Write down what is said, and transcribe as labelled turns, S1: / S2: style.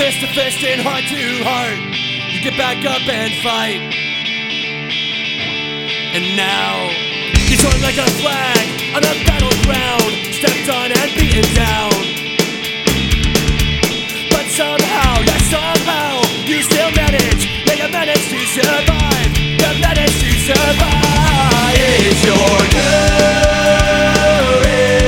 S1: Fist to fist and heart to heart, you get back up and fight. And now you're torn like a flag on a battleground, stepped on and beaten down. But somehow, yeah, somehow, you still manage. Yeah, you manage to survive. You manage to survive.